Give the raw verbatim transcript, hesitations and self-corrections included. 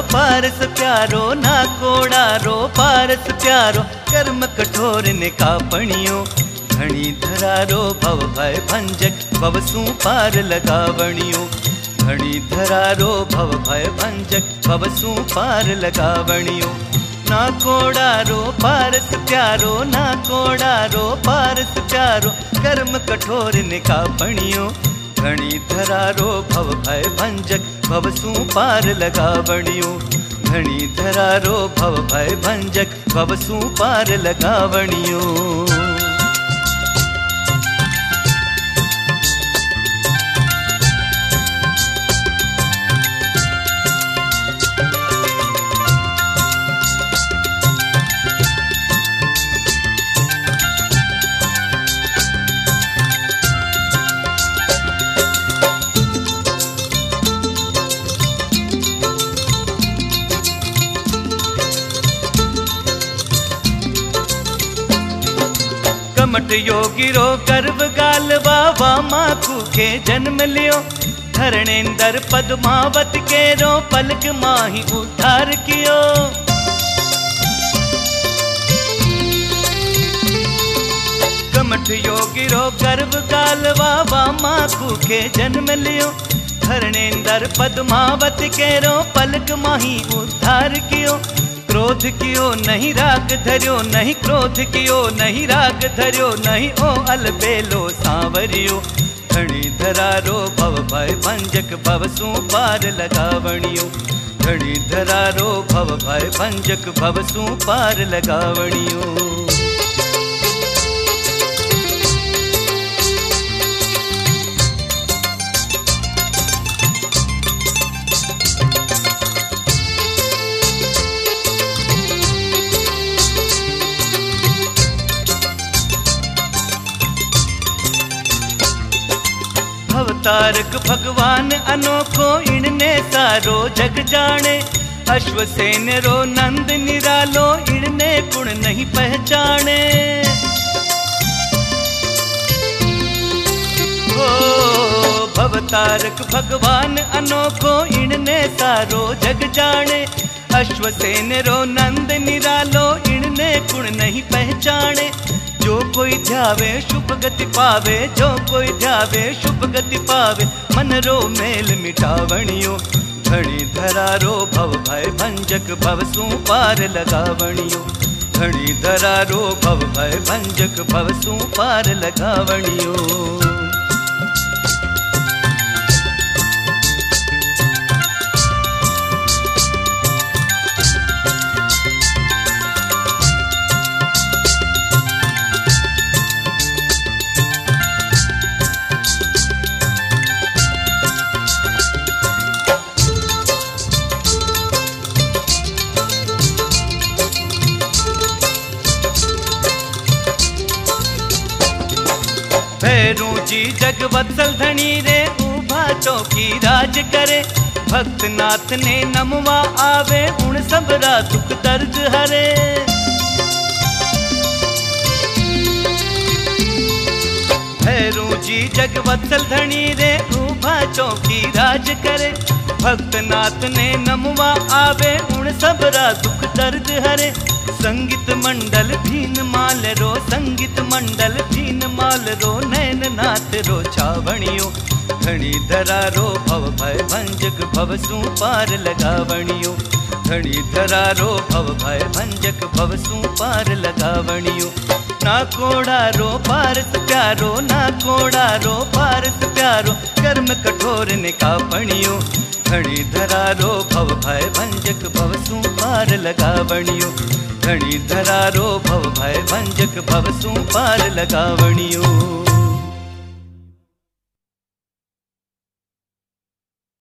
पारस प्यारो ना कोड़ारो पारस प्यारो कर्म कठोर ने कापणियो घणी धरारो भव भय भंजक भव सू पार लगावणियो घणी धरारो भव भय भंजक भव सू पार लगावणियो ना कोड़ारो पारस प्यारो ना कोड़ारो पारस प्यारो कर्म कठोर ने कापणियो घणी धरारो भव भय भंजक भव सू पार लगावणियो घणी धरारो भव भय भंजक भव सू पार लगावणियो। कमट योगी रो गर्व गालवा वामा खूखे जन्म लियो धरणेंदर पद्मावत के रो पलक माही उद्धार कियो कमट योगी रो गर्व गालवा वामा खूखे जन्म लियो धरणेंदर पद्मावत के रो पलक माही उद्धार कियो क्रोध कियो नहीं राग धर्यो नहीं क्रोध कियो नहीं राग धर्यो नहीं ओ अलबेलो सांवरियो घणी धरारो भव भय भंजक भव सू पार लगावणियो घणी धरारो भव भय भंजक भव सू पार लगावणियो। अवतारक भगवान अनोखो इनने सारो जग जाने अश्वसेन रो नंद निरालो इनने गुण नहीं पहचाने ओ भवतारक भगवान अनोखो इनने सारो जग जाने अश्वसेन रो नंद निरालो इनने गुण नहीं पहचाने जो कोई ध्यावे शुभ गति पावे जो कोई ध्यावे शुभ गति पावे मन रो मेल मिटावणियो घणी धरारो भव भय भंजक भव सू पार लगावणियो घणी धरारो भव भय भंजक भव सू पार लगावणियो। भैरू जी जग वत्सल धनी रे उभा चौकी राज करे भक्त नाथ ने नमवा आवे उन सबरा दुख दर्द हरे भैरू जी जग वत्सल धनी रे उभा चौकी राज करे भक्त नाथ ने नमवा आवे उन सबरा दुख दर्द हरे संगीत मंडल भीन माल रो संगीत मंडल भीन माल रो नैन नाथ रो छावणियो घणी धरारो भव भय भंजक भव सू पार लगावणियो घणी धरारो भव भय भंजक भव सू पार लगावणियो ना कोड़ारो पारस प्यारो ना कोड़ारो पारस प्यारो कर्म कठोर ने कापणियो घणी धरारो भव भय भंजक भव सू पार लगावणियो घणी धरारो भव भय भंजक भव सू पार लगावणियो।